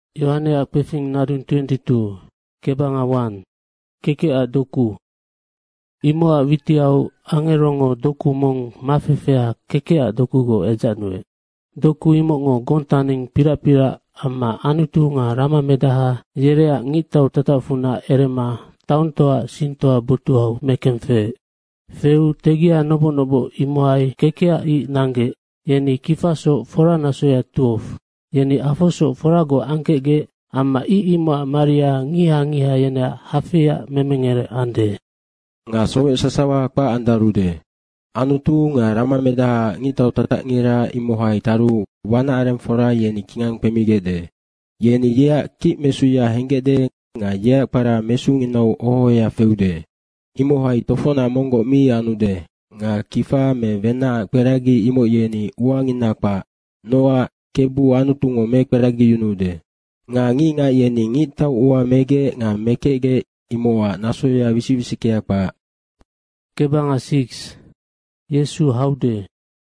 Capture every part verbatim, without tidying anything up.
Yohane akpefing nadun twenty-two, kebanga one, keke a doku. Imo a witiau angerongo doku mong mafefea keke a doku go ejanue. Doku imo ngo gontaning pira-pira ama anutu nga rama medaha yerea ngitau tatafuna erema tauntoa sintoa butuau mekemfe. Feu tegia nobo-nobo imoai kekea i nange, yeni kifaso fora nasoya tuof. Yeni afoso forago angkege ama i imo Maria ngiha-ngiha yena hafia memengere ande. Nga soe sasawa pa andarude. Anutu nga rama meda ngitau tatak ngira imohai taru wana arem fora yeni kingang pemigede. Yeni yea ki mesuya hengede nga yea para mesu nginau ohoya feude. Imohai tofona mongo mi anude. Nga kifa me vena kweragi imo yeni uangina pa noa kebu anutu ngo me kweragi yunude. Nga ngi nga yeni ngitau ua mege nga mekege imoa nasoya wisi-wisikea pa. Kebanga six, Yesu haude.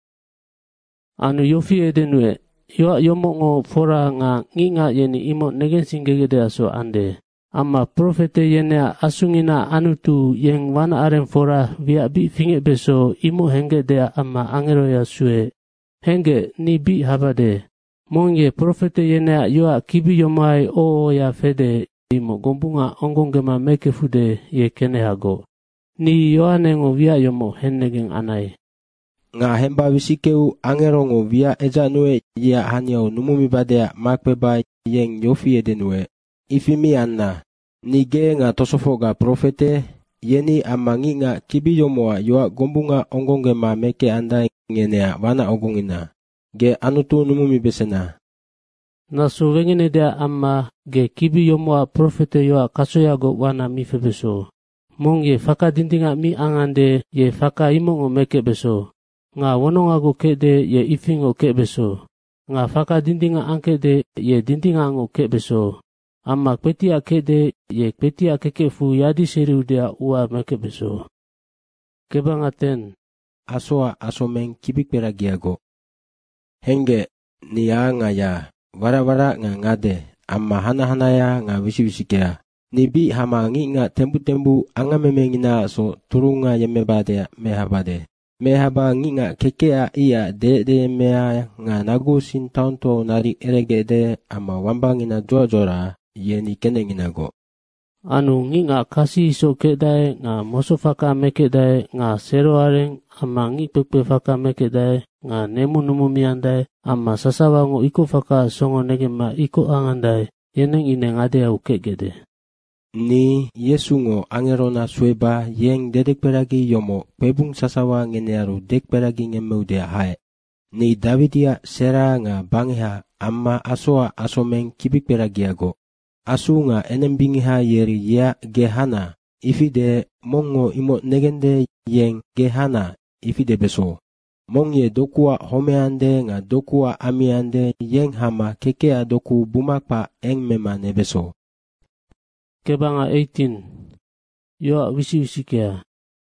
Anu yofi edenue, yoa yomo ngo fora nga nginga yeni imo negensingegede aso ande. Ama profete yenea asungina anutu yeng wana aren fora via bi finge beso imo henge dea ama angeroya sue. Henge ni bi habade. Monge profete yenea yoa kibi yomai oo ya fede imo gombunga ongongema mekefude ye kenehago. Ni yoane ngo via yomo hennegeng anai. Nga hemba wisikeu angero ngo via ejanue ya hanyau numumi badea makpeba yeng yofi edenue. Ifimi anna. Nige nga tosofoga profete yeni amangi nga kibi yomoa yoa gombunga ongongema meke anda ngenea wana ogongina. Ge anutu numumi besena. Nasu wengine dea amma ge kibi yomoa profete yoa kasoyago wana mifebeso. Mong ye faka dindinga mi angande ye faka imongo meke beso. Nga wonongago kede ye ifingo ke beso. Nga faka dindinga angkede ye dindinga ngo ke beso. Amma kpetia kede ye kpetia kekefu yadi seriudea ua meke beso. Kebanga ten. Asoa asomeng kibik peragiago. Henge ni nga ya vara-vara nga ngade amma hana-hana ya nga wisi-wisikea. Nibi hama ngi nga tembu-tembu anga memengina so turunga yemebade mehabade. Mehaba ngi nga kekea iya de-de mea nga nagu sin taunto nari eregede ama wambangina jua-jora yeni kenenginago. Anu ngi nga kasi iso kedae nga moso faka mekedae nga seroareng ama ngi pepe faka mekedae nga nemu numumi andae ama sasawango iko faka songo negema iko angandae yeneng ineng ade au kegede. Ni Yesu ngo angerona sueba yeng dedek peragi yomo pebung sasawa ngenearu dek peragi ngemeude hae. Ni Davidia sera nga bangiha amma asoa asomeng kibik peragiago. Asu nga enembingiha yeri ya gehana ifide mongo imo negende yeng gehana ifide beso. Mong ye dokua homeande nga dokua amiande yeng hama kekea doku bumakpa eng mema nebeso. Kebanga eighteen. Yoa wisi-wisikea.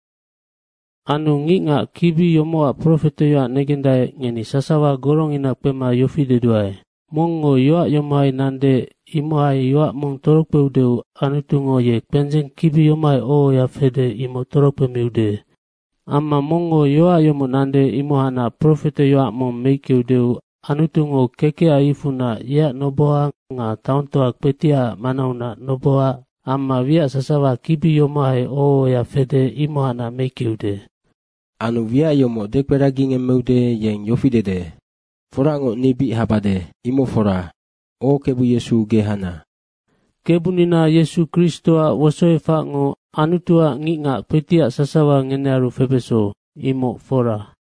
Anu ngi nga kibi yomoa profete yoa negendae ngeni sasawa gorongina pema yofi deduae. Mongo yoa yomai nande imoai yoa mong torok peudeu anutungo ye penjeng kibi yomai oo ya fede imo torok pemeude. Amma mongo yoa yomo nande imohana profete yoa mong meikeudeu anutungo keke aifuna ya noboa nga tauntoa kpetia manauna noboa amma via sasawa kibi yomai oo ya fede imohana meikeude. Anu via yomo dekperagi ngemeude yeng yofidede. Forango nibi habade imo fora. O kebu Yesu gehana. Kebu nina Yesu Kristoa wosoefa ngo anutua ngi nga kpetia sasawa ngenearu febeso imo fora.